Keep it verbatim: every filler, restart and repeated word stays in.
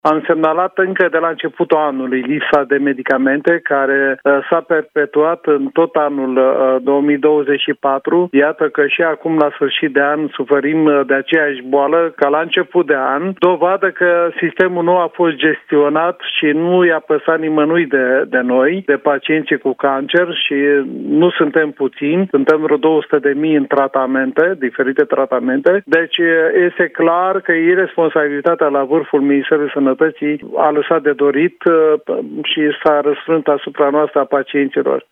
Am semnalat încă de la începutul anului lipsa de medicamente care uh, s-a perpetuat în tot anul uh, două mii douăzeci și patru. Iată că și acum la sfârșit de an suferim uh, de aceeași boală ca la început de an. Dovadă că sistemul nu a fost gestionat și nu i-a păsat nimănui de, de noi, de pacienții cu cancer, și nu suntem puțini, suntem vreo două sute de mii în tratamente, diferite tratamente. Deci este clar că iresponsabilitatea la vârful Ministerului Sănătății a lăsat de dorit și s-a răsfrânt asupra noastră a pacienților.